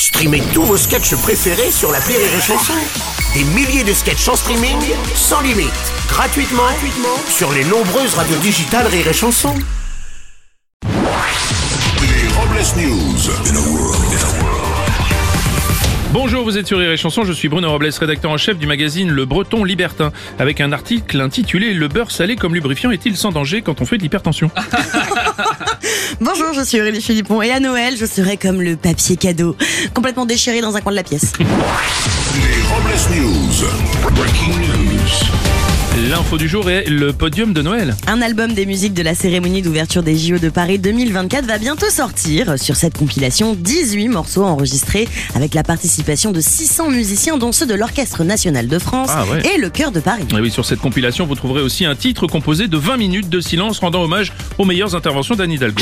Streamez tous vos sketchs préférés sur l'appli Rire et Chanson. Des milliers de sketchs en streaming, sans limite, gratuitement sur les nombreuses radios digitales Rire et Chanson. Les Robles News. Bonjour, vous êtes sur Rire et Chanson, je suis Bruno Robles, rédacteur en chef du magazine Le Breton Libertin, avec un article intitulé « Le beurre salé comme lubrifiant est-il sans danger quand on fait de l'hypertension ?» Bonjour, je suis Aurélie Philippon et à Noël, je serai comme le papier cadeau, complètement déchiré dans un coin de la pièce. Les Robles News. Breaking news. L'info du jour est le podium de Noël. Un album des musiques de la cérémonie d'ouverture des JO de Paris 2024 va bientôt sortir. Sur cette compilation, 18 morceaux enregistrés avec la participation de 600 musiciens, dont ceux de l'Orchestre National de France et le Chœur de Paris. Et oui, sur cette compilation, vous trouverez aussi un titre composé de 20 minutes de silence rendant hommage aux meilleures interventions d'Anne Hidalgo.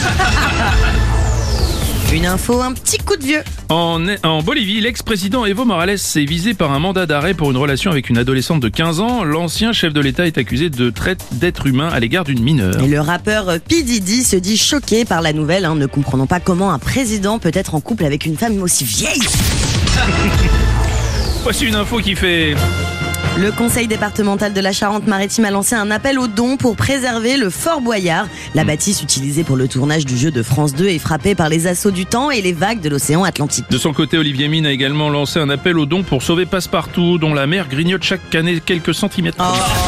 Une info, un petit coup de vieux. En Bolivie, l'ex-président Evo Morales est visé par un mandat d'arrêt pour une relation avec une adolescente de 15 ans. L'ancien chef de l'État est accusé de traite d'être humain à l'égard d'une mineure. Et le rappeur P. Diddy se dit choqué par la nouvelle, ne comprenant pas comment un président peut être en couple avec une femme aussi vieille. Voici une info qui fait... Le conseil départemental de la Charente-Maritime a lancé un appel aux dons pour préserver le Fort Boyard. La bâtisse utilisée pour le tournage du jeu de France 2 est frappée par les assauts du temps et les vagues de l'océan Atlantique. De son côté, Olivier Mine a également lancé un appel aux dons pour sauver Passepartout, dont la mer grignote chaque année quelques centimètres.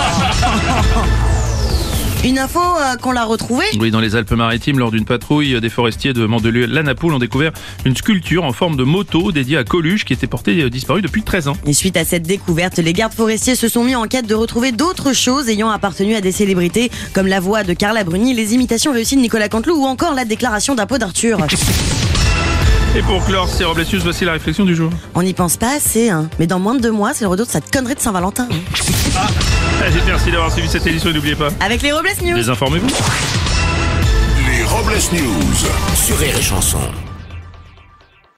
Une info qu'on l'a retrouvée. Oui, dans les Alpes-Maritimes, lors d'une patrouille, des forestiers de Mandelieu-la-Napoule ont découvert une sculpture en forme de moto dédiée à Coluche qui était portée disparue depuis 13 ans. Et suite à cette découverte, les gardes forestiers se sont mis en quête de retrouver d'autres choses ayant appartenu à des célébrités, comme la voix de Carla Bruni, les imitations réussies de Nicolas Canteloup ou encore la déclaration d'impôt d'Arthur. Et pour clore ces Robles News, voici la réflexion du jour. On n'y pense pas assez, mais dans moins de 2 mois, c'est le retour de cette connerie de Saint-Valentin. Allez, merci d'avoir suivi cette édition et n'oubliez pas... Avec les Robles News. Désinformez-vous. Les Robles News. Sur Rire et Chanson.